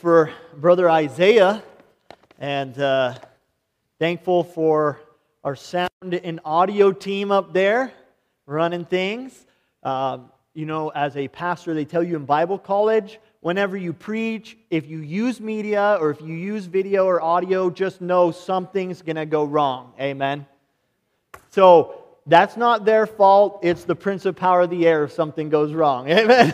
For Brother Isaiah, and thankful for our sound and audio team up there running things. As a pastor, they tell you in Bible college, whenever you preach, if you use media or if you use video or audio, just know something's going to go wrong. Amen? So, that's not their fault. It's the prince of power of the air if something goes wrong. Amen?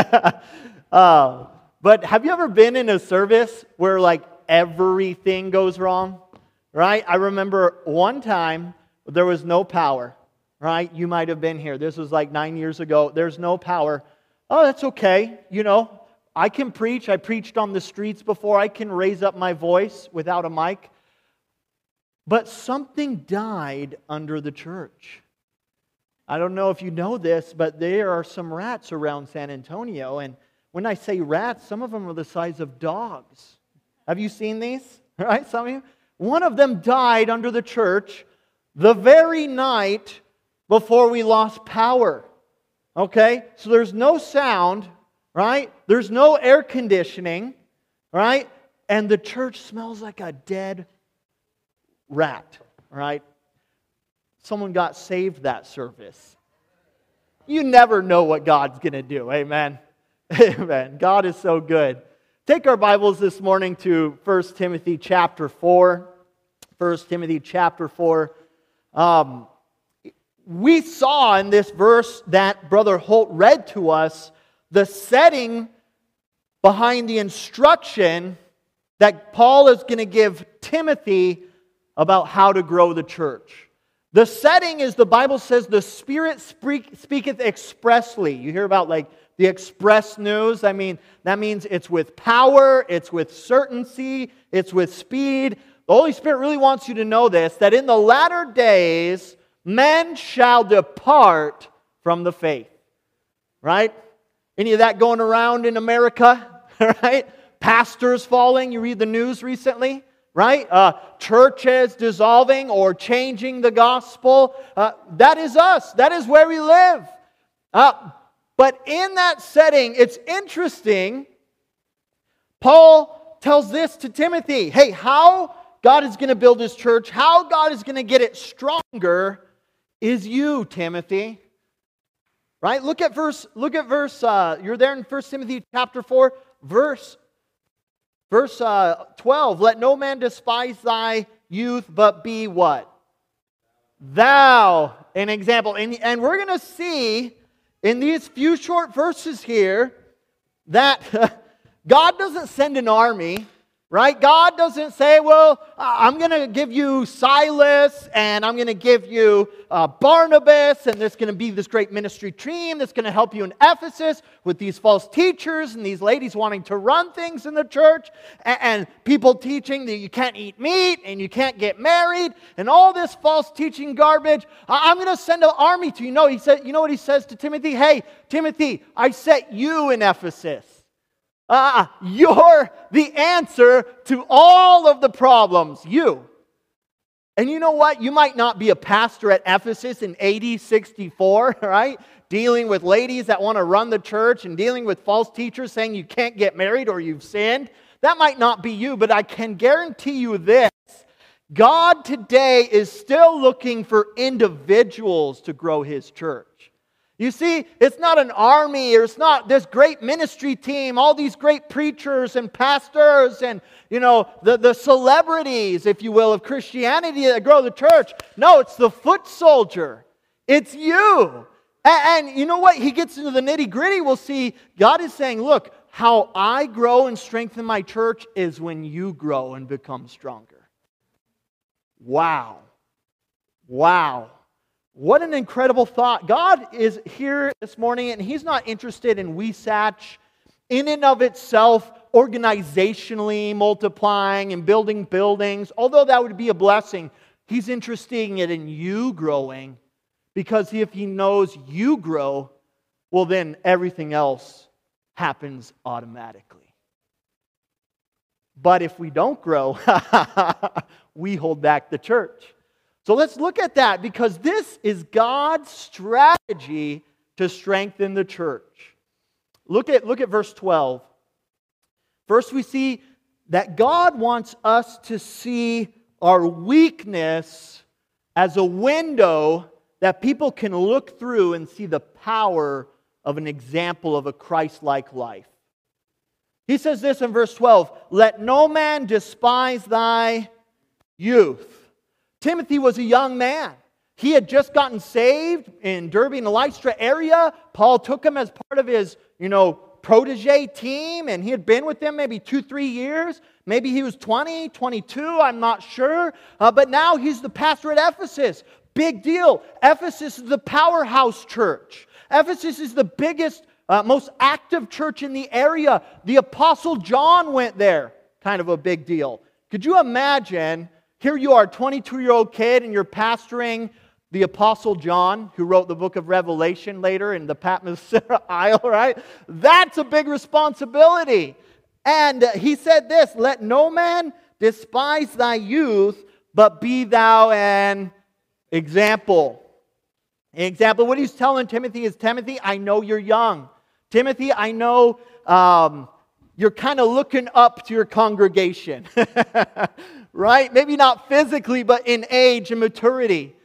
But have you ever been in a service where everything goes wrong? Right? I remember one time there was no power. Right? You might have been here. This was 9 years ago. There's no power. Oh, that's okay. I can preach. I preached on the streets before. I can raise up my voice without a mic. But something died under the church. I don't know if you know this, but there are some rats around San Antonio, and when I say rats, some of them are the size of dogs. Have you seen these? Right, some of you? One of them died under the church the very night before we lost power. Okay? So there's no sound, right? There's no air conditioning, right? And the church smells like a dead rat, right? Someone got saved that service. You never know what God's going to do. Amen. Amen. God is so good. Take our Bibles this morning to 1 Timothy chapter 4. 1 Timothy chapter 4. We saw in this verse that Brother Holt read to us the setting behind the instruction that Paul is going to give Timothy about how to grow the church. The setting is, the Bible says, the Spirit speaketh expressly. You hear about the express news. I mean, that means it's with power, it's with certainty, it's with speed. The Holy Spirit really wants you to know this, that in the latter days, men shall depart from the faith. Right? Any of that going around in America? Right? Pastors falling. You read the news recently? Right? Churches dissolving or changing the gospel. That is us. That is where we live. But in that setting, it's interesting. Paul tells this to Timothy. Hey, how God is going to build His church, how God is going to get it stronger is you, Timothy. Right? Look at verse, you're there in 1 Timothy chapter 4, verse 12. Let no man despise thy youth, but be what? Thou, an example. And we're going to see in these few short verses here that God doesn't send an army, right? God doesn't say, well, I'm going to give you Silas and I'm going to give you Barnabas, and there's going to be this great ministry team that's going to help you in Ephesus with these false teachers and these ladies wanting to run things in the church and people teaching that you can't eat meat and you can't get married and all this false teaching garbage. I'm going to send an army to you. No, he said, you know what he says to Timothy? Hey, Timothy, I set you in Ephesus. You're the answer to all of the problems. You. And you know what? You might not be a pastor at Ephesus in AD 64, right? Dealing with ladies that want to run the church and dealing with false teachers saying you can't get married or you've sinned. That might not be you, but I can guarantee you this. God today is still looking for individuals to grow His church. You see, it's not an army, or it's not this great ministry team, all these great preachers and pastors and, the celebrities, if you will, of Christianity that grow the church. No, it's the foot soldier. It's you. And you know what? He gets into the nitty-gritty. We'll see God is saying, look, how I grow and strengthen my church is when you grow and become stronger. Wow. Wow. What an incredible thought. God is here this morning, and He's not interested in WeSatch in and of itself, organizationally multiplying and building buildings, although that would be a blessing. He's interested in you growing, because if He knows you grow, well, then everything else happens automatically. But if we don't grow, we hold back the church. So let's look at that, because this is God's strategy to strengthen the church. Look at verse 12. First, we see that God wants us to see our weakness as a window that people can look through and see the power of an example of a Christ-like life. He says this in verse 12, "Let no man despise thy youth." Timothy was a young man. He had just gotten saved in Derbe and Lystra area. Paul took him as part of his, protege team, and he had been with them maybe 2-3 years. Maybe he was 20, 22, I'm not sure. But now he's the pastor at Ephesus. Big deal. Ephesus is the powerhouse church. Ephesus is the biggest, most active church in the area. The Apostle John went there. Kind of a big deal. Could you imagine, here you are, a 22-year-old kid, and you're pastoring the Apostle John, who wrote the book of Revelation later in the Patmos Isle, right? That's a big responsibility. And he said this, "Let no man despise thy youth, but be thou an example." An example. What he's telling Timothy is, Timothy, I know you're young. Timothy, I know you're kind of looking up to your congregation. Right? Maybe not physically, but in age and maturity.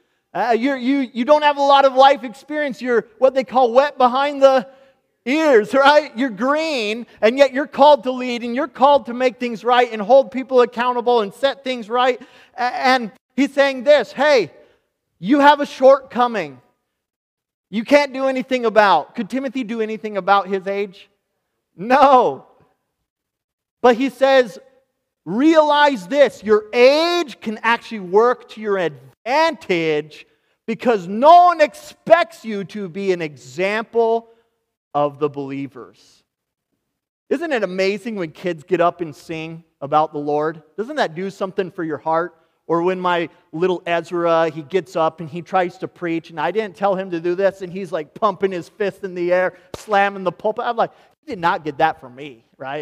You don't have a lot of life experience. You're what they call wet behind the ears, right? You're green, and yet you're called to lead, and you're called to make things right and hold people accountable and set things right. And he's saying this, hey, you have a shortcoming you can't do anything about. Could Timothy do anything about his age? No. But he says, realize this, your age can actually work to your advantage because no one expects you to be an example of the believers. Isn't it amazing when kids get up and sing about the Lord? Doesn't that do something for your heart? Or when my little Ezra, he gets up and he tries to preach, and I didn't tell him to do this, and he's like pumping his fist in the air, slamming the pulpit. I'm like, he did not get that from me, right?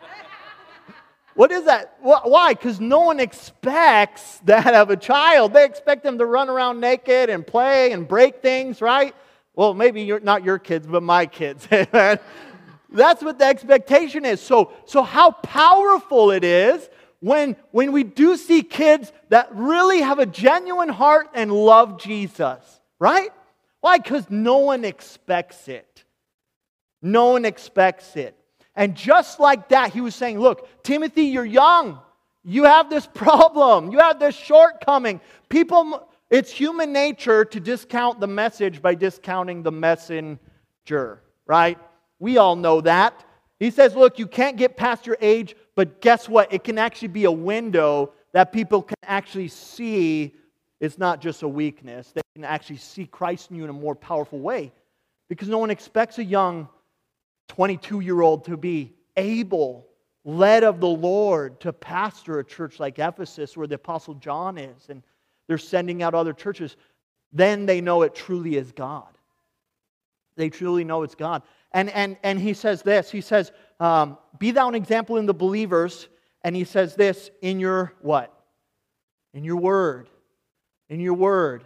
What is that? Why? Because no one expects that of a child. They expect them to run around naked and play and break things, right? Well, maybe not your kids, but my kids. That's what the expectation is. So how powerful it is when we do see kids that really have a genuine heart and love Jesus, right? Why? Because no one expects it. No one expects it. And just like that, he was saying, look, Timothy, you're young. You have this problem. You have this shortcoming. It's human nature to discount the message by discounting the messenger, right? We all know that. He says, look, you can't get past your age, but guess what? It can actually be a window that people can actually see it's not just a weakness. They can actually see Christ in you in a more powerful way. Because no one expects a young 22-year-old to be able, led of the Lord, to pastor a church like Ephesus where the Apostle John is, and they're sending out other churches. Then they know it truly is God. They truly know it's God. And he says this, he says, be thou an example in the believers, and he says this, in your what? In your word. In your word.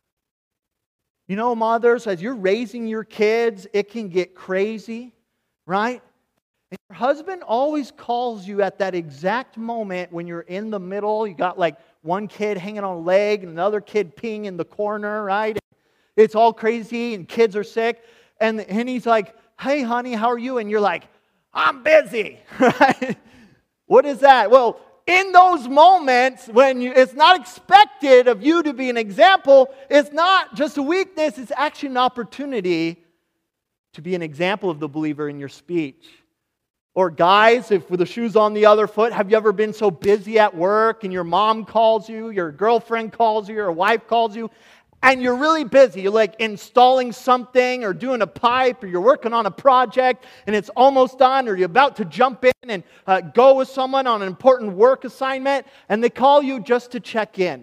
You know, mothers, as you're raising your kids, it can get crazy, right? And your husband always calls you at that exact moment when you're in the middle. You got like one kid hanging on a leg and another kid peeing in the corner, right? It's all crazy and kids are sick. And he's like, hey, honey, how are you? And you're like, I'm busy, right? What is that? Well, in those moments when it's not expected of you to be an example, it's not just a weakness, it's actually an opportunity to be an example of the believer in your speech. Or guys, if the shoe's on the other foot, have you ever been so busy at work and your mom calls you, your girlfriend calls you, your wife calls you, and you're really busy. You're like installing something or doing a pipe or you're working on a project and it's almost done or you're about to jump in and go with someone on an important work assignment and they call you just to check in.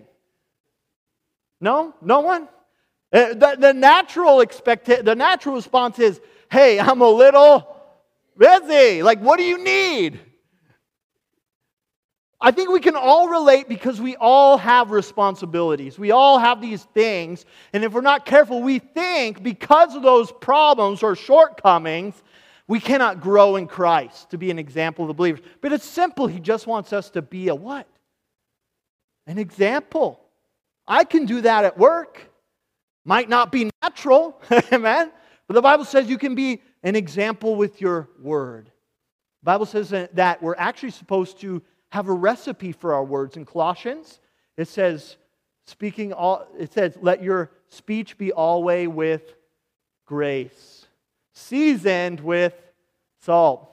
No? No one? The natural response is, hey, I'm a little busy. Like, what do you need? I think we can all relate because we all have responsibilities. We all have these things. And if we're not careful, we think because of those problems or shortcomings, We cannot grow in Christ to be an example of the believers. But it's simple. He just wants us to be a what? An example. I can do that at work. Might not be natural, amen? But the Bible says you can be an example with your word. The Bible says that we're actually supposed to have a recipe for our words. In Colossians, it says, let your speech be always with grace, seasoned with salt.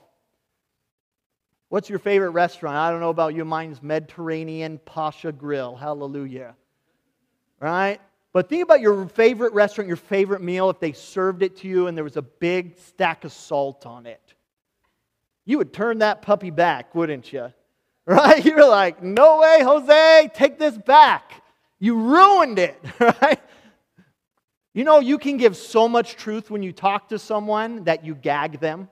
What's your favorite restaurant? I don't know about you. Mine's Mediterranean Pasha Grill. Hallelujah. Right? But think about your favorite restaurant, your favorite meal, if they served it to you and there was a big stack of salt on it. You would turn that puppy back, wouldn't you? Right? You're like, no way, Jose, take this back. You ruined it, right? You know, you can give so much truth when you talk to someone that you gag them.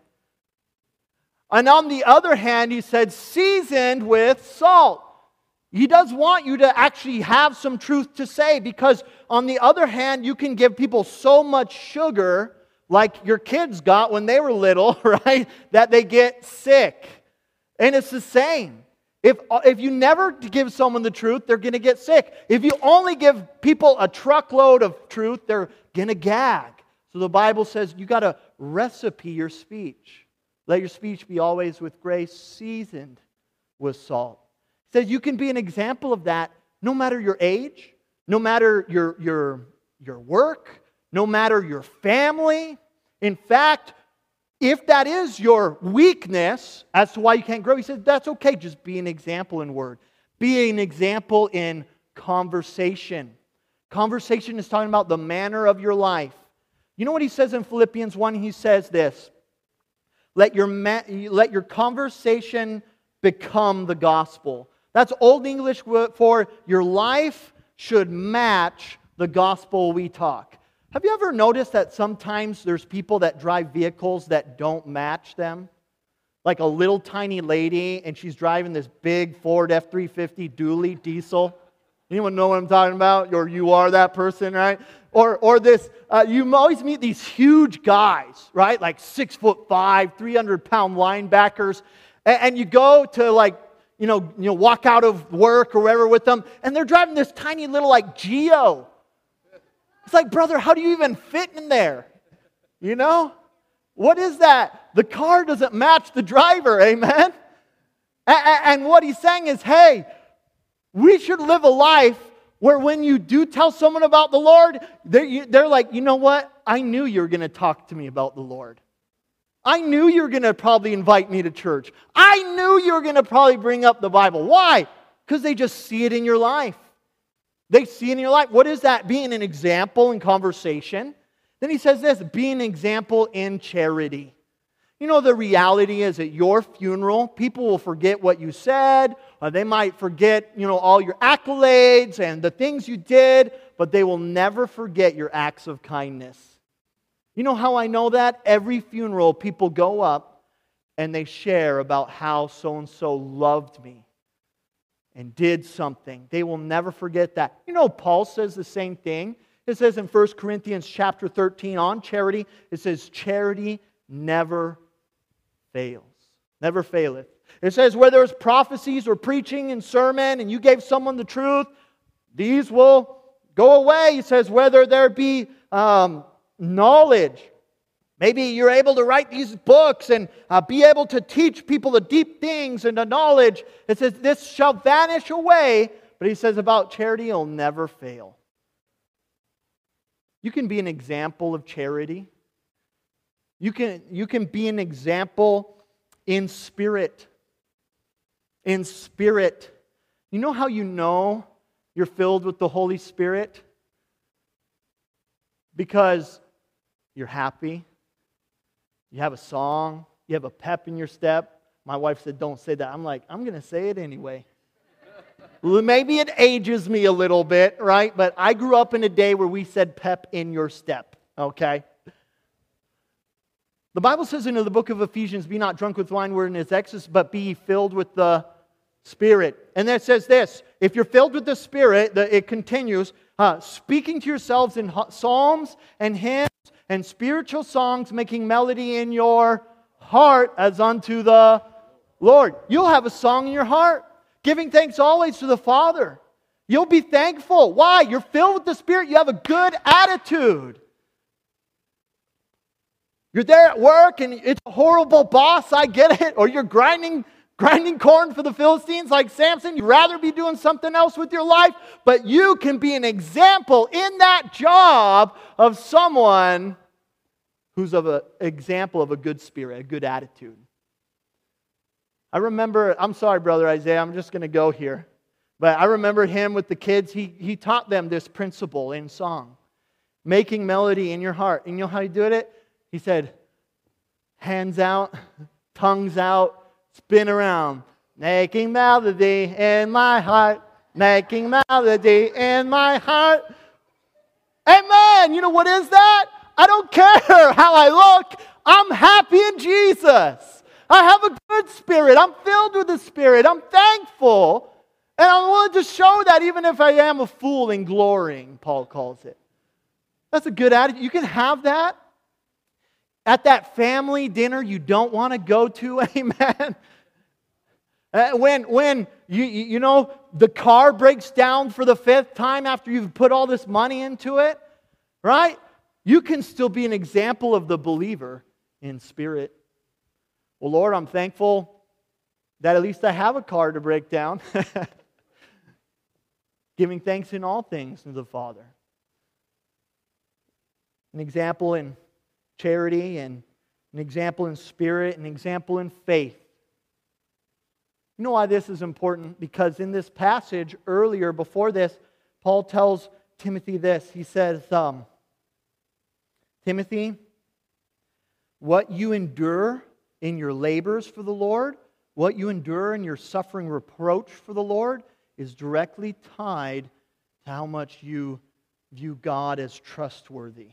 And on the other hand, he said, seasoned with salt. He does want you to actually have some truth to say, because on the other hand, you can give people so much sugar, like your kids got when they were little, right, that they get sick. And it's the same. If you never give someone the truth, they're going to get sick. If you only give people a truckload of truth, they're going to gag. So the Bible says you got to recipe your speech. Let your speech be always with grace, seasoned with salt. It says you can be an example of that no matter your age, no matter your work, no matter your family. In fact, if that is your weakness as to why you can't grow, he says that's okay. Just be an example in word. Be an example in conversation. Conversation is talking about the manner of your life. You know what he says in Philippians 1? He says this, let your conversation become the gospel. That's Old English for your life should match the gospel we talk. Have you ever noticed that sometimes there's people that drive vehicles that don't match them? Like a little tiny lady, and she's driving this big Ford F-350 dually diesel. Anyone know what I'm talking about? Or you are that person, right? Or this, you always meet these huge guys, right? Like 6'5", 300-pound linebackers. And you go to walk out of work or wherever with them, and they're driving this tiny little Geo. It's like, brother, how do you even fit in there? You know? What is that? The car doesn't match the driver, amen? And what he's saying is, hey, we should live a life where when you do tell someone about the Lord, they're like, you know what? I knew you were going to talk to me about the Lord. I knew you were going to probably invite me to church. I knew you were going to probably bring up the Bible. Why? Because they just see it in your life. They see it in your life. What is that? Being an example in conversation. Then he says this, being an example in charity. You know, the reality is at your funeral, people will forget what you said, or they might forget, all your accolades and the things you did, but they will never forget your acts of kindness. You know how I know that? Every funeral, people go up and they share about how so-and-so loved me and did something. They will never forget that. You know, Paul says the same thing. It says in 1 Corinthians chapter 13 on charity, it says, charity never fails. Never faileth. It says, where there's prophecies or preaching and sermon and you gave someone the truth, these will go away. It says, whether there be knowledge. Maybe you're able to write these books and be able to teach people the deep things and the knowledge. It says, this shall vanish away. But he says about charity, it'll never fail. You can be an example of charity. You can be an example in spirit. In spirit. You know how you know you're filled with the Holy Spirit? Because you're happy. You have a song. You have a pep in your step. My wife said, don't say that. I'm like, I'm going to say it anyway. Maybe it ages me a little bit, right? But I grew up in a day where we said pep in your step, okay? The Bible says in the book of Ephesians, be not drunk with wine wherein is excess, but be filled with the Spirit. And then it says this, if you're filled with the Spirit, it continues, speaking to yourselves in psalms and hymns and spiritual songs, making melody in your heart as unto the Lord. You'll have a song in your heart, giving thanks always to the Father. You'll be thankful. Why? You're filled with the Spirit. You have a good attitude. You're there at work and it's a horrible boss, I get it. Or you're grinding corn for the Philistines like Samson. You'd rather be doing something else with your life. But you can be an example in that job of someone who's an example of a good spirit, a good attitude. I remember, I'm sorry, Brother Isaiah, I'm just going to go here. But I remember him with the kids. He taught them this principle in song. Making melody in your heart. And you know how he did it? He said, hands out, tongues out, spin around. Making melody in my heart. Making melody in my heart. Amen. You know what is that? I don't care how I look. I'm happy in Jesus. I have a good spirit. I'm filled with the Spirit. I'm thankful. And I'm willing to show that even if I am a fool in glorying, Paul calls it. That's a good attitude. You can have that at that family dinner you don't want to go to. Amen. When you know the car breaks down for the 5th time after you've put all this money into it, right? You can still be an example of the believer in spirit. Well, Lord, I'm thankful that at least I have a car to break down. Giving thanks in all things to the Father. An example in charity, and an example in spirit, an example in faith. You know why this is important? Because in this passage earlier, before this, Paul tells Timothy this. He says, Timothy, what you endure in your labors for the Lord, what you endure in your suffering reproach for the Lord, is directly tied to how much you view God as trustworthy.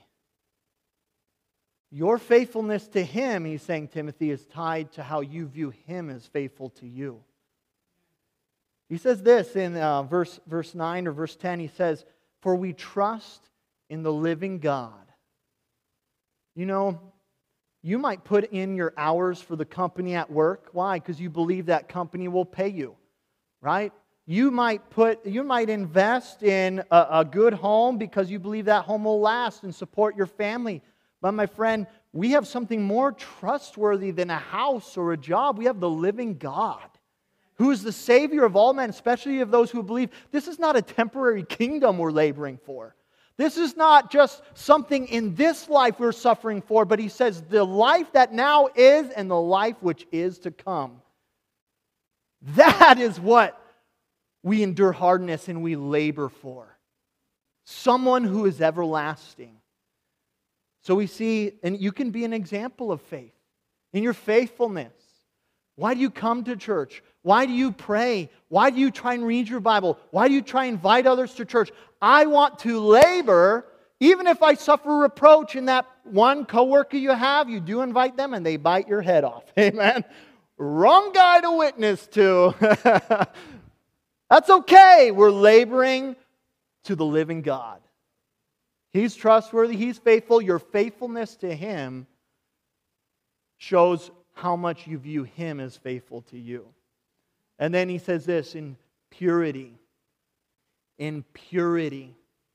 Your faithfulness to Him, he's saying, Timothy, is tied to how you view Him as faithful to you. He says this in verse 9 or verse 10. He says, for we trust in the living God. You know, you might put in your hours for the company at work. Why? Because you believe that company will pay you, right? You might invest in a good home because you believe that home will last and support your family. But my friend, we have something more trustworthy than a house or a job. We have the living God, who is the Savior of all men, especially of those who believe. This is not a temporary kingdom we're laboring for. This is not just something in this life we're suffering for, but he says the life that now is and the life which is to come. That is what we endure hardness and we labor for. Someone who is everlasting. So we see, and you can be an example of faith in your faithfulness. Why do you come to church? Why do you pray? Why do you try and read your Bible? Why do you try and invite others to church? I want to labor, even if I suffer reproach in that one coworker you have, you do invite them and they bite your head off. Amen. Wrong guy to witness to. That's okay. We're laboring to the living God. He's trustworthy. He's faithful. Your faithfulness to Him shows how much you view Him as faithful to you. And then he says this, in purity. In purity.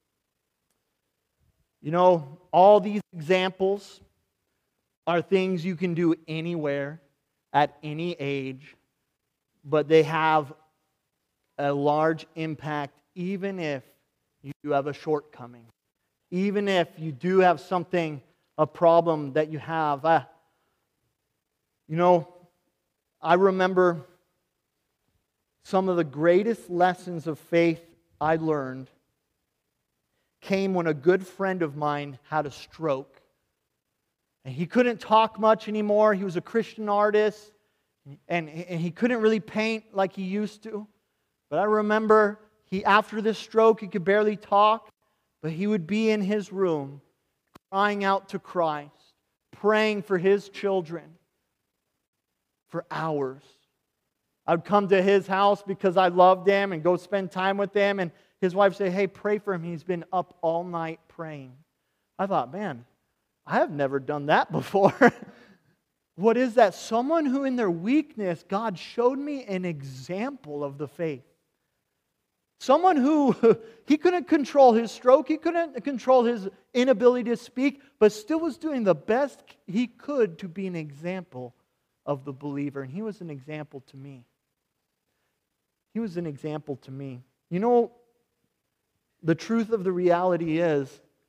You know, all these examples are things you can do anywhere, at any age, but they have a large impact even if you have a shortcoming. Even if you do have something, a problem that you have. You know, I remember some of the greatest lessons of faith I learned came when a good friend of mine had a stroke. And he couldn't talk much anymore. He was a Christian artist, and he couldn't really paint like he used to. But I remember after this stroke, he could barely talk, but he would be in his room crying out to Christ, praying for his children for hours. I'd come to his house because I loved him and go spend time with him, and his wife would say, hey, pray for him. He's been up all night praying. I thought, man, I have never done that before. What is that? Someone who in their weakness, God showed me an example of the faith. Someone who, he couldn't control his stroke, he couldn't control his inability to speak, but still was doing the best he could to be an example of the believer. And he was an example to me. He was an example to me. You know, the truth of the reality is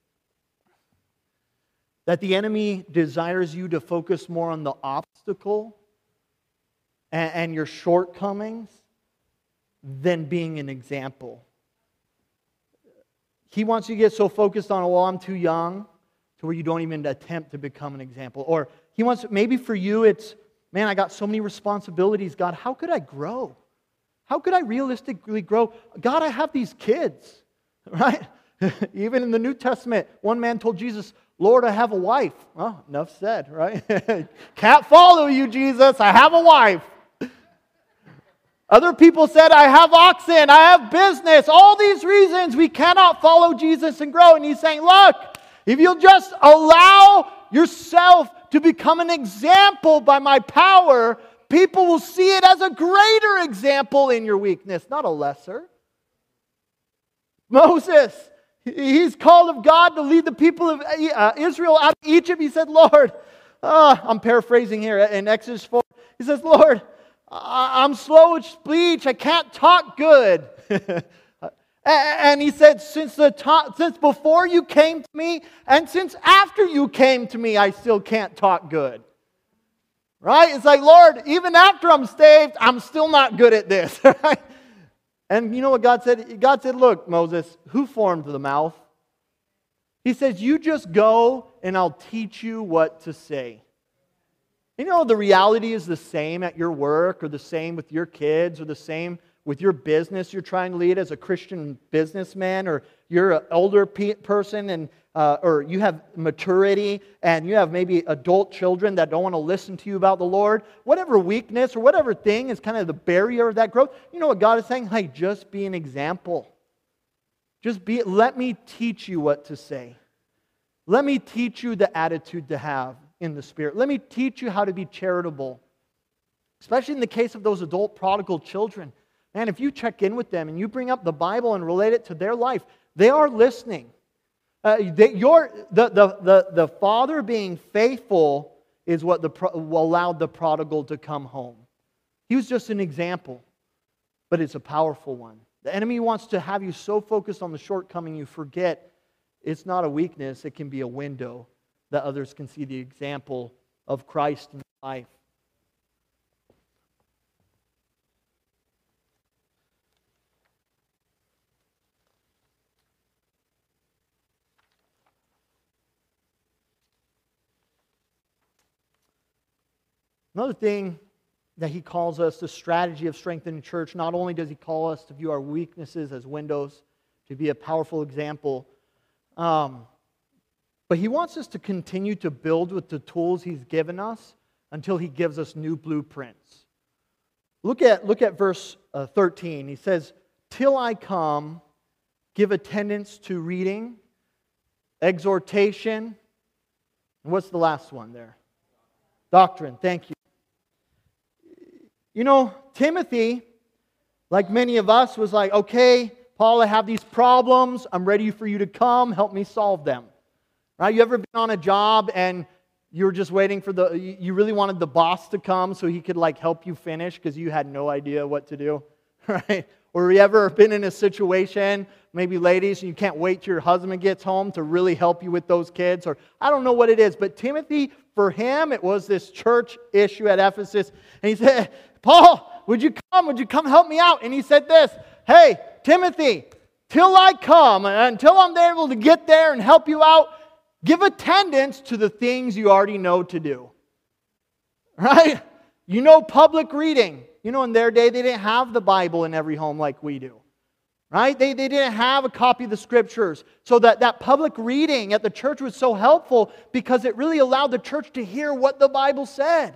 that the enemy desires you to focus more on the obstacle and your shortcomings than being an example. He wants you to get so focused on, well, I'm too young, to where you don't even attempt to become an example. Or he wants, maybe for you it's, man, I got so many responsibilities. God, how could I grow? How could I realistically grow? God, I have these kids, right? Even in the New Testament, one man told Jesus, Lord, I have a wife. Well, enough said, right? Can't follow you, Jesus. I have a wife. Other people said, I have oxen, I have business. All these reasons we cannot follow Jesus and grow. And he's saying, look, if you'll just allow yourself to become an example by my power, people will see it as a greater example in your weakness, not a lesser. Moses, he's called of God to lead the people of Israel out of Egypt. He said, Lord, I'm paraphrasing here in Exodus 4. He says, Lord, I'm slow of speech. I can't talk good. And he said, since before you came to me and since after you came to me, I still can't talk good. Right? It's like, Lord, even after I'm saved, I'm still not good at this. Right? And you know what God said? God said, look, Moses, who formed the mouth? He says, you just go and I'll teach you what to say. You know, the reality is the same at your work or the same with your kids or the same with your business you're trying to lead as a Christian businessman, or you're an older person and or you have maturity and you have maybe adult children that don't want to listen to you about the Lord. Whatever weakness or whatever thing is kind of the barrier of that growth, you know what God is saying? Hey, just be an example. Let me teach you what to say. Let me teach you the attitude to have in the Spirit. Let me teach you how to be charitable. Especially in the case of those adult prodigal children. Man, if you check in with them and you bring up the Bible and relate it to their life, they are listening. The father being faithful is what allowed the prodigal to come home. He was just an example, but it's a powerful one. The enemy wants to have you so focused on the shortcoming you forget it's not a weakness, it can be a window that others can see the example of Christ in life. Another thing that he calls us, the strategy of strengthening church, not only does he call us to view our weaknesses as windows, to be a powerful example, but he wants us to continue to build with the tools he's given us until he gives us new blueprints. Look at verse 13. He says, till I come, give attendance to reading, exhortation, and what's the last one there? Doctrine. Thank you. You know, Timothy, like many of us, was like, okay, Paul, I have these problems. I'm ready for you to come. Help me solve them. Right? You ever been on a job and you were just waiting for you really wanted the boss to come so he could like help you finish because you had no idea what to do? Right? Or you ever been in a situation, maybe ladies, and you can't wait till your husband gets home to really help you with those kids? Or I don't know what it is, but Timothy, for him, it was this church issue at Ephesus. And he said, Paul, would you come? Would you come help me out? And he said this, hey, Timothy, till I come, until I'm able to get there and help you out, give attendance to the things you already know to do. Right? You know public reading. You know, in their day, they didn't have the Bible in every home like we do. Right? They didn't have a copy of the Scriptures. So that public reading at the church was so helpful because it really allowed the church to hear what the Bible said.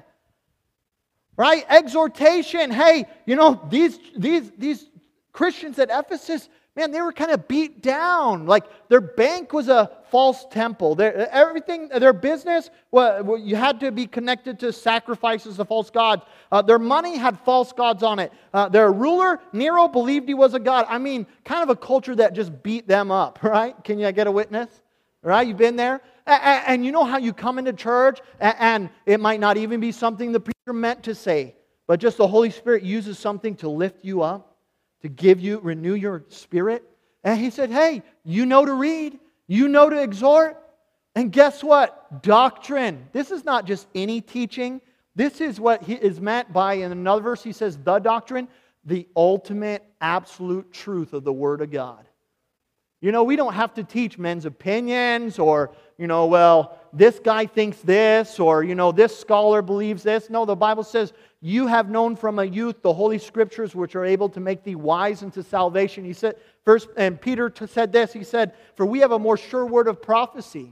Right? Exhortation. Hey, you know, these Christians at Ephesus, man, they were kind of beat down. Like their bank was a false temple. Everything, their business, well, you had to be connected to sacrifices of false gods. Their money had false gods on it. Their ruler, Nero, believed he was a god. I mean, kind of a culture that just beat them up, right? Can you get a witness? Right? You've been there? And you know how you come into church and it might not even be something the preacher meant to say, but just the Holy Spirit uses something to lift you up, to give you, renew your spirit. And he said, hey, you know to read, you know to exhort, and guess what? Doctrine. This is not just any teaching. This is what he is meant by, in another verse he says, the doctrine, the ultimate, absolute truth of the Word of God. You know, we don't have to teach men's opinions or, well, this guy thinks this or, this scholar believes this. No, the Bible says, you have known from a youth the Holy Scriptures which are able to make thee wise unto salvation. He said, first, and Peter said this, he said, for we have a more sure word of prophecy.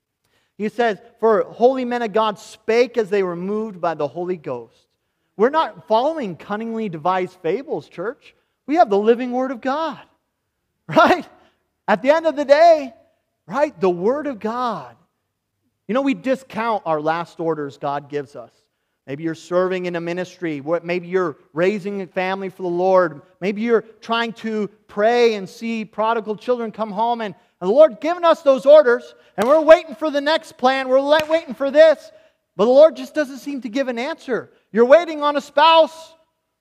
He says, for holy men of God spake as they were moved by the Holy Ghost. We're not following cunningly devised fables, church. We have the living Word of God, right? At the end of the day, right, the Word of God. We discount our last orders God gives us. Maybe you're serving in a ministry. Maybe you're raising a family for the Lord. Maybe you're trying to pray and see prodigal children come home. And the Lord's given us those orders. And we're waiting for the next plan. We're waiting for this. But the Lord just doesn't seem to give an answer. You're waiting on a spouse.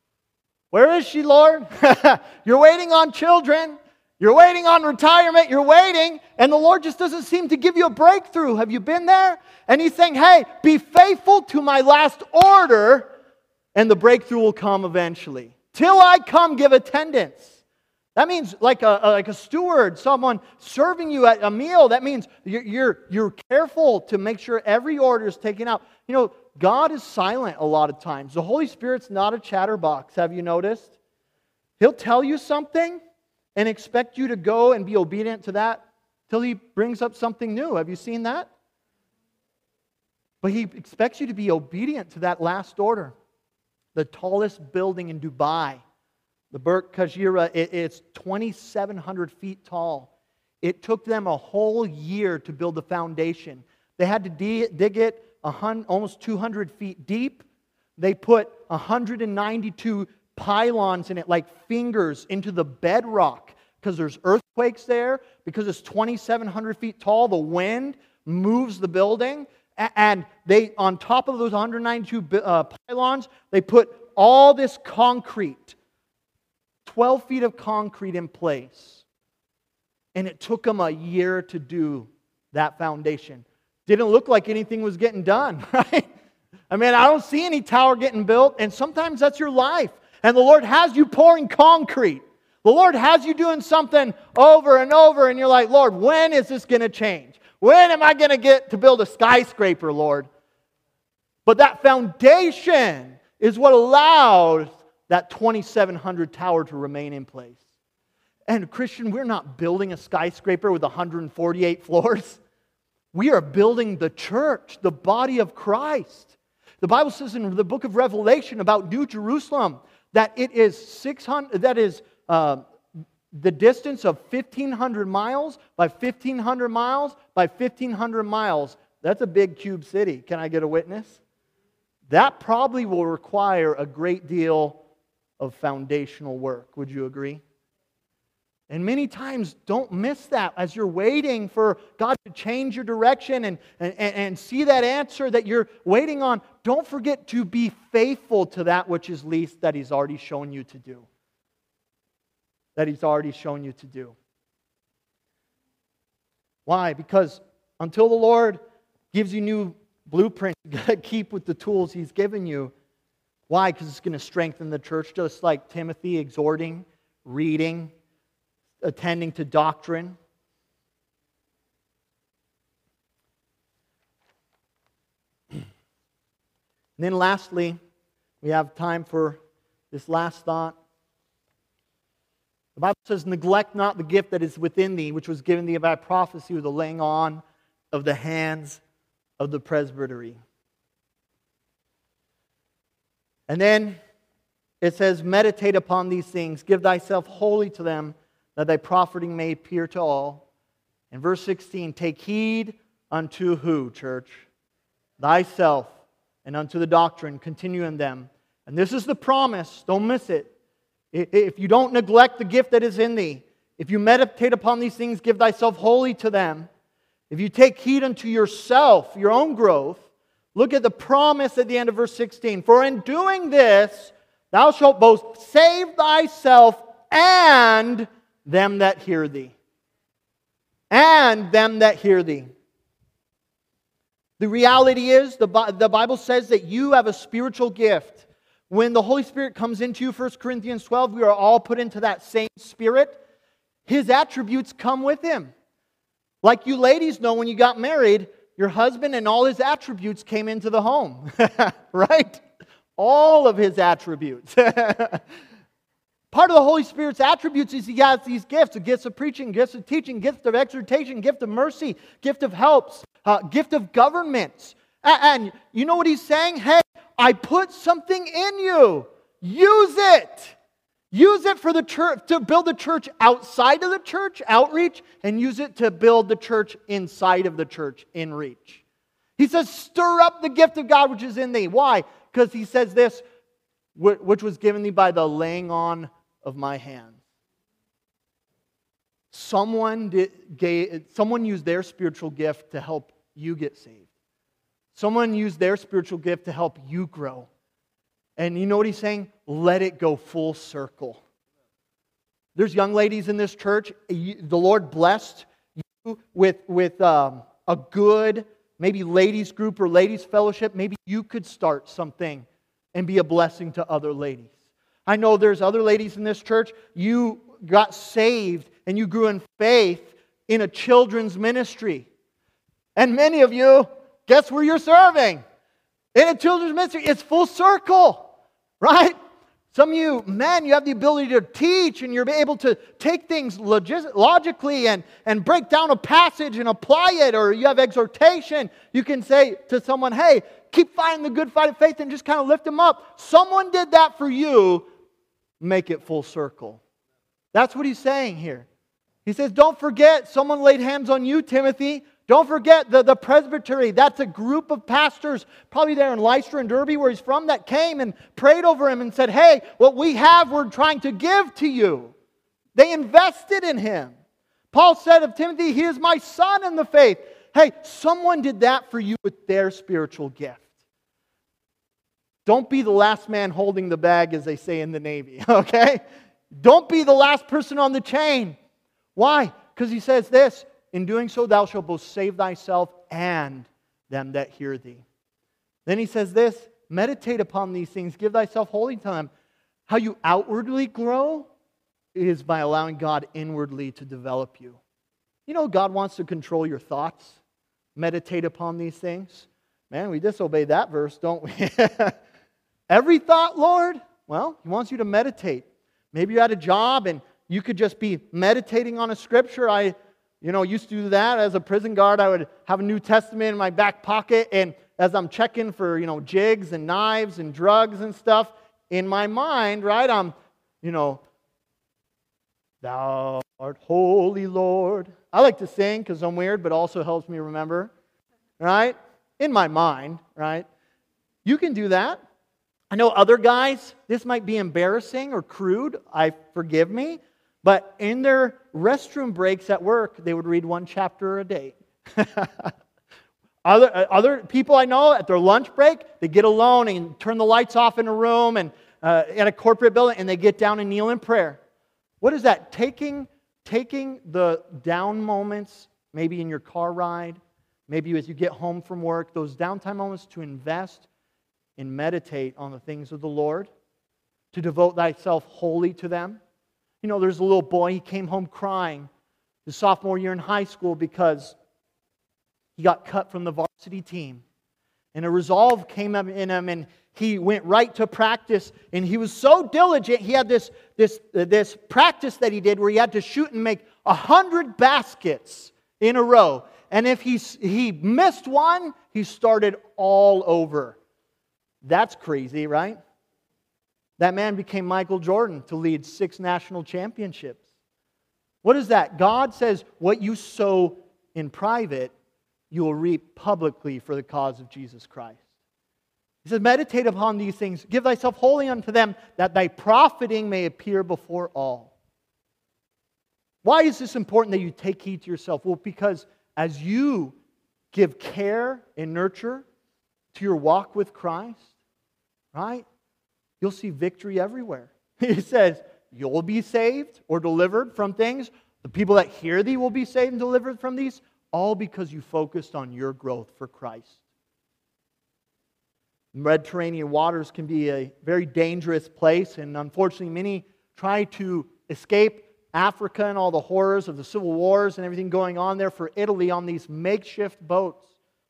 Where is she, Lord? You're waiting on children. You're waiting on retirement, you're waiting, and the Lord just doesn't seem to give you a breakthrough. Have you been there? And He's saying, hey, be faithful to my last order, and the breakthrough will come eventually. Till I come, give attendance. That means like a steward, someone serving you at a meal. That means you're careful to make sure every order is taken out. God is silent a lot of times. The Holy Spirit's not a chatterbox, have you noticed? He'll tell you something and expect you to go and be obedient to that till He brings up something new. Have you seen that? But He expects you to be obedient to that last order. The tallest building in Dubai, the Burj Khalifa, it's 2,700 feet tall. It took them a whole year to build the foundation. They had to dig it almost 200 feet deep. They put 192 pylons in it, like fingers, into the bedrock, because there's earthquakes there, because it's 2,700 feet tall, the wind moves the building, and they, on top of those 192 pylons, they put all this concrete, 12 feet of concrete in place, and it took them a year to do that foundation. Didn't look like anything was getting done, right? I don't see any tower getting built, and sometimes that's your life. And the Lord has you pouring concrete. The Lord has you doing something over and over, and you're like, Lord, when is this going to change? When am I going to get to build a skyscraper, Lord? But that foundation is what allowed that 2,700 tower to remain in place. And Christian, we're not building a skyscraper with 148 floors. We are building the church, the body of Christ. The Bible says in the book of Revelation about New Jerusalem, that it is the distance of 1,500 miles by 1,500 miles by 1,500 miles. That's a big cube city. Can I get a witness? That probably will require a great deal of foundational work. Would you agree? And many times, don't miss that as you're waiting for God to change your direction and see that answer that you're waiting on. Don't forget to be faithful to that which is least that He's already shown you to do. That He's already shown you to do. Why? Because until the Lord gives you new blueprints, you got to keep with the tools He's given you. Why? Because it's going to strengthen the church, just like Timothy, exhorting, reading, attending to doctrine. And then lastly, we have time for this last thought. The Bible says, neglect not the gift that is within thee, which was given thee by prophecy with the laying on of the hands of the presbytery. And then it says, meditate upon these things, give thyself wholly to them, that thy profiting may appear to all. In verse 16, take heed unto who, church? Thyself, and unto the doctrine, continue in them. And this is the promise, don't miss it. If you don't neglect the gift that is in thee, if you meditate upon these things, give thyself wholly to them. If you take heed unto yourself, your own growth, look at the promise at the end of verse 16. For in doing this, thou shalt both save thyself and them that hear thee. And them that hear thee. The reality is, the Bible says that you have a spiritual gift. When the Holy Spirit comes into you, 1 Corinthians 12, we are all put into that same Spirit. His attributes come with Him. Like you ladies know, when you got married, your husband and all his attributes came into the home. Right? All of his attributes. Part of the Holy Spirit's attributes is He has these gifts. The gifts of preaching, gifts of teaching, gift of exhortation, gift of mercy, gift of helps, gift of governments. And you know what He's saying? Hey, I put something in you. Use it. Use it for the church, to build the church outside of the church, outreach, and use it to build the church inside of the church, in reach. He says, stir up the gift of God which is in thee. Why? Because He says this, which was given thee by the laying on of my hands. Someone used their spiritual gift to help you get saved. Someone used their spiritual gift to help you grow. And you know what He's saying? Let it go full circle. There's young ladies in this church. The Lord blessed you with a good, maybe ladies group or ladies fellowship. Maybe you could start something and be a blessing to other ladies. I know there's other ladies in this church. You got saved and you grew in faith in a children's ministry. And many of you, guess where you're serving? In a children's ministry. It's full circle. Right? Some of you men, you have the ability to teach and you're able to take things logically and break down a passage and apply it, or you have exhortation. You can say to someone, hey, keep fighting the good fight of faith, and just kind of lift them up. Someone did that for you. Make it full circle. That's what He's saying here. He says, don't forget, someone laid hands on you, Timothy. Don't forget the presbytery. That's a group of pastors, probably there in Lystra and Derby, where he's from, that came and prayed over him and said, hey, what we have, we're trying to give to you. They invested in him. Paul said of Timothy, he is my son in the faith. Hey, someone did that for you with their spiritual gift. Don't be the last man holding the bag, as they say in the Navy, okay? Don't be the last person on the chain. Why? Because he says this, in doing so, thou shalt both save thyself and them that hear thee. Then he says this, meditate upon these things, give thyself wholly to them. How you outwardly grow is by allowing God inwardly to develop you. You know, God wants to control your thoughts. Meditate upon these things. Man, we disobey that verse, don't we? Every thought, Lord? Well, He wants you to meditate. Maybe you're at a job and you could just be meditating on a scripture. I used to do that as a prison guard. I would have a New Testament in my back pocket, and as I'm checking for, jigs and knives and drugs and stuff, in my mind, right, I'm, Thou art holy, Lord. I like to sing because I'm weird, but also helps me remember, right? In my mind, right? You can do that. I know other guys, this might be embarrassing or crude, forgive me, but in their restroom breaks at work, they would read one chapter a day. Other people I know, at their lunch break, they get alone and turn the lights off in a room and in a corporate building, and they get down and kneel in prayer. What is that? Taking the down moments, maybe in your car ride, maybe as you get home from work, those downtime moments to invest and meditate on the things of the Lord, to devote thyself wholly to them. There's a little boy, he came home crying his sophomore year in high school because he got cut from the varsity team. And a resolve came up in him, and he went right to practice. And he was so diligent, he had this practice that he did where he had to shoot and make 100 baskets in a row. And if he missed one, he started all over. That's crazy, right? That man became Michael Jordan to lead 6 national championships. What is that? God says, what you sow in private, you will reap publicly for the cause of Jesus Christ. He says, meditate upon these things. Give thyself wholly unto them, that thy profiting may appear before all. Why is this important that you take heed to yourself? Well, because as you give care and nurture to your walk with Christ, right, you'll see victory everywhere. He says, you'll be saved or delivered from things. The people that hear thee will be saved and delivered from these, all because you focused on your growth for Christ. Mediterranean waters can be a very dangerous place, and unfortunately many try to escape Africa and all the horrors of the civil wars and everything going on there for Italy on these makeshift boats.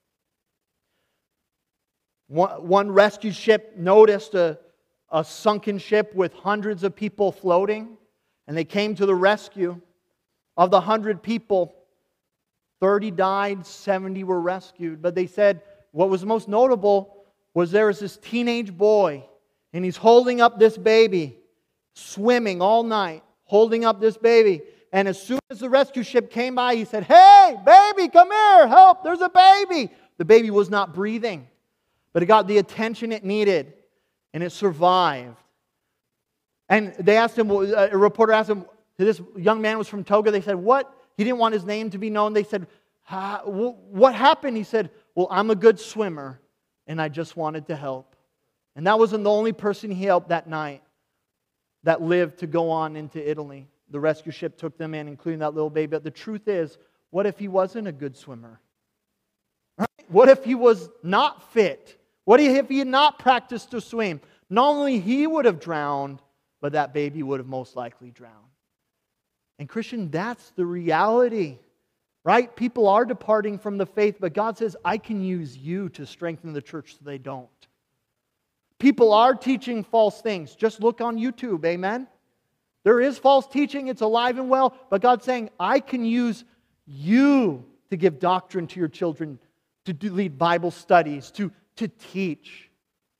One rescue ship noticed a sunken ship with hundreds of people floating, and they came to the rescue. Of the 100 people, 30 died, 70 were rescued. But they said what was most notable was there was this teenage boy, and he's holding up this baby, swimming all night, holding up this baby. And as soon as the rescue ship came by, he said, "Hey, baby, come here, help, there's a baby." The baby was not breathing, but it got the attention it needed, and it survived. And they asked him, a reporter asked him, this young man was from Togo, they said, what? He didn't want his name to be known. They said, what happened? He said, well, I'm a good swimmer, and I just wanted to help. And that wasn't the only person he helped that night that lived to go on into Italy. The rescue ship took them in, including that little baby. But the truth is, what if he wasn't a good swimmer? Right? What if he was not fit? What if he had not practiced to swim? Not only he would have drowned, but that baby would have most likely drowned. And Christian, that's the reality. Right? People are departing from the faith, but God says, I can use you to strengthen the church so they don't. People are teaching false things. Just look on YouTube, amen? There is false teaching, it's alive and well, but God's saying, I can use you to give doctrine to your children, to lead Bible studies, to teach.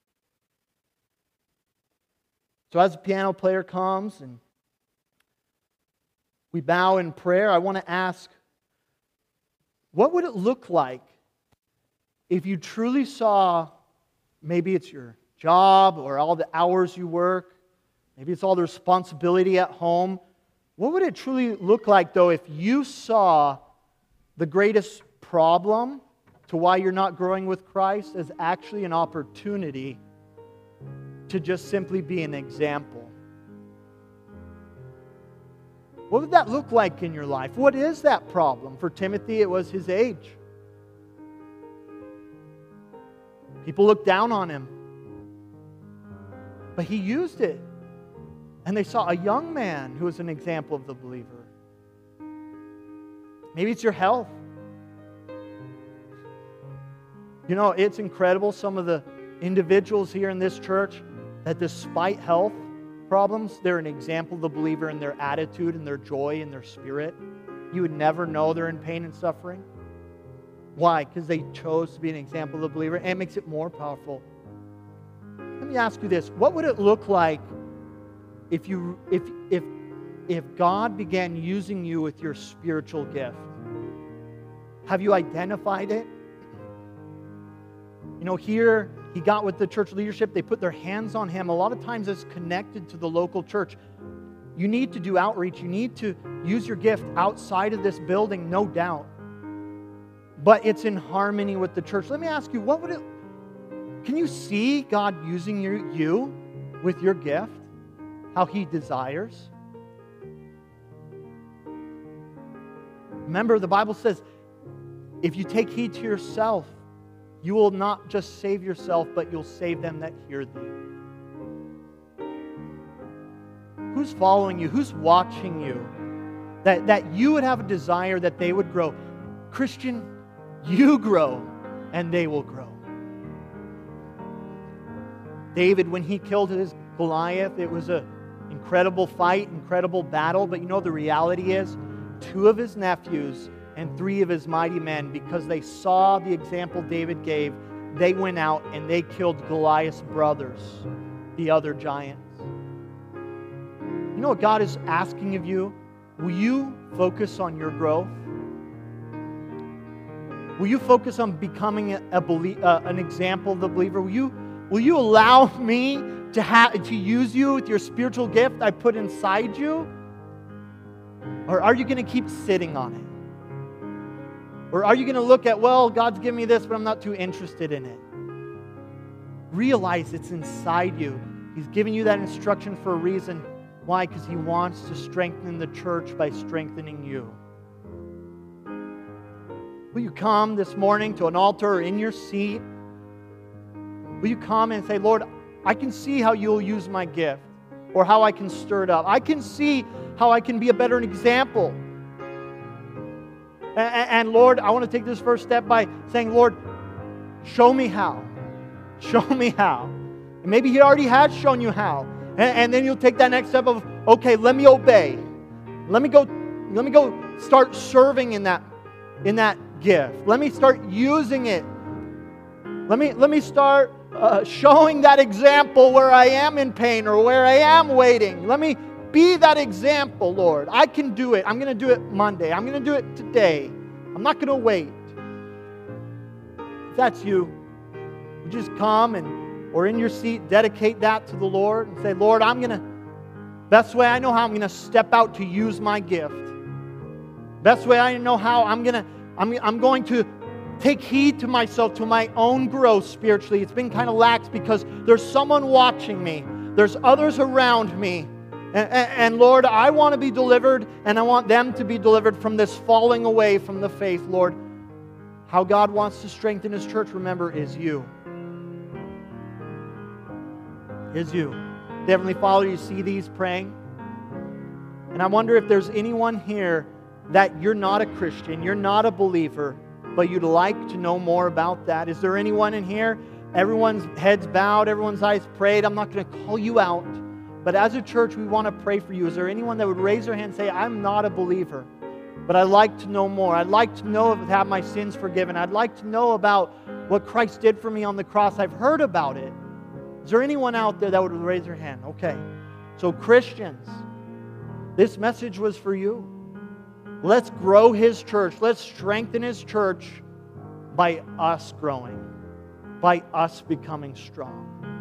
So as the piano player comes and we bow in prayer, I want to ask, what would it look like if you truly saw, maybe it's your job or all the hours you work, maybe it's all the responsibility at home. What would it truly look like, though, if you saw the greatest problem to why you're not growing with Christ as actually an opportunity to just simply be an example? What would that look like in your life? What is that problem? For Timothy, it was his age. People looked down on him. But he used it. And they saw a young man who was an example of the believer. Maybe it's your health. You know, it's incredible, some of the individuals here in this church, that despite health problems, they're an example of the believer in their attitude and their joy and their spirit. You would never know they're in pain and suffering. Why? Because they chose to be an example of the believer, and it makes it more powerful. Let me ask you this. What would it look like if God began using you with your spiritual gift? Have you identified it? You know, here he got with the church leadership. They put their hands on him. A lot of times it's connected to the local church. You need to do outreach. You need to use your gift outside of this building, no doubt. But it's in harmony with the church. Let me ask you, can you see God using you with your gift? How He desires? Remember, the Bible says, if you take heed to yourself, you will not just save yourself, but you'll save them that hear thee. Who's following you? Who's watching you? That you would have a desire that they would grow. Christian, you grow and they will grow. David, when he killed his Goliath, it was an incredible fight, incredible battle. But you know the reality is, 2 of his nephews and 3 of his mighty men, because they saw the example David gave, they went out and they killed Goliath's brothers, the other giants. You know what God is asking of you? will you focus on your growth? Will you focus on becoming an example of the believer? Will you allow me to use you with your spiritual gift I put inside you? Or are you going to keep sitting on it? Or are you going to look at, well, God's given me this, but I'm not too interested in it? Realize it's inside you. He's giving you that instruction for a reason. Why? Because He wants to strengthen the church by strengthening you. Will you come this morning to an altar or in your seat? Will you come and say, Lord, I can see how you'll use my gift or how I can stir it up. I can see how I can be a better example. And Lord, I want to take this first step by saying, Lord, show me how. Show me how. And maybe He already has shown you how. And then you'll take that next step of, okay, let me obey. Let me go start serving in that gift. Let me start using it. Let me start showing that example where I am in pain or where I am waiting. Let me be that example, Lord. I can do it. I'm going to do it Monday. I'm going to do it today. I'm not going to wait. If that's you, you just come or in your seat, dedicate that to the Lord and say, Lord, best way I know how, I'm going to step out to use my gift. Best way I know how, I'm going to take heed to myself, to my own growth spiritually. It's been kind of lax because there's someone watching me. There's others around me. And Lord, I want to be delivered, and I want them to be delivered from this falling away from the faith, Lord. How God wants to strengthen His church, remember, is you. Is you. Heavenly Father, you see these praying. And I wonder if there's anyone here that you're not a Christian, you're not a believer, but you'd like to know more about that. Is there anyone in here? Everyone's heads bowed, everyone's eyes prayed. I'm not going to call you out. But as a church, we want to pray for you. Is there anyone that would raise their hand and say, I'm not a believer, but I'd like to know more. I'd like to know if I have my sins forgiven. I'd like to know about what Christ did for me on the cross. I've heard about it. Is there anyone out there that would raise their hand? Okay. So Christians, this message was for you. Let's grow His church. Let's strengthen His church by us growing, by us becoming strong.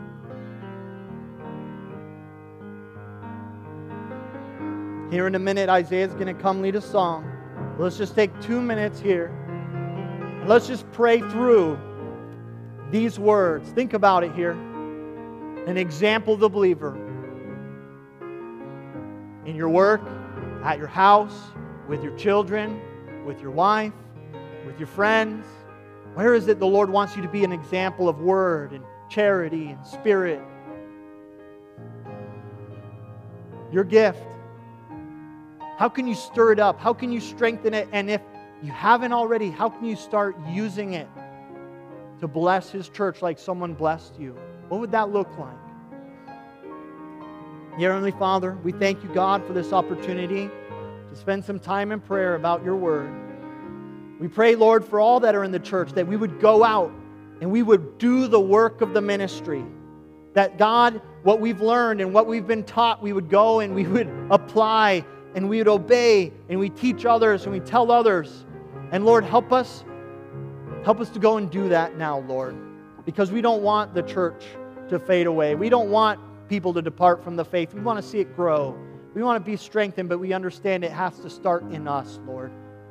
Here in a minute, Isaiah's going to come lead a song. Let's just take 2 minutes here. And let's just pray through these words. Think about it here. An example of the believer. In your work, at your house, with your children, with your wife, with your friends. Where is it the Lord wants you to be an example of word and charity and spirit? Your gift. How can you stir it up? How can you strengthen it? And if you haven't already, how can you start using it to bless His church like someone blessed you? What would that look like? Dear Heavenly Father, we thank you, God, for this opportunity to spend some time in prayer about your word. We pray, Lord, for all that are in the church, that we would go out and we would do the work of the ministry. That, God, what we've learned and what we've been taught, we would go and we would apply and we would obey and we teach others and we tell others. And Lord, help us to go and do that now, Lord, because we don't want the church to fade away. We don't want people to depart from the faith. We want to see it grow. We want to be strengthened, but we understand it has to start in us, Lord.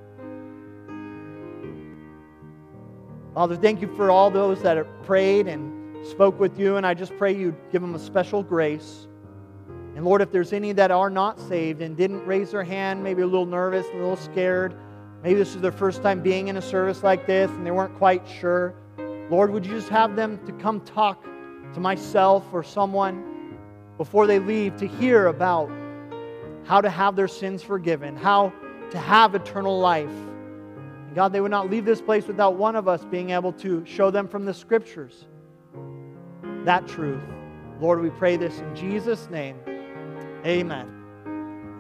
Father, thank you for all those that have prayed and spoke with you, and I just pray you give them a special grace. And Lord, if there's any that are not saved and didn't raise their hand, maybe a little nervous, a little scared, maybe this is their first time being in a service like this and they weren't quite sure, Lord, would you just have them to come talk to myself or someone before they leave to hear about how to have their sins forgiven, how to have eternal life. And God, they would not leave this place without one of us being able to show them from the Scriptures that truth. Lord, we pray this in Jesus' name. Amen.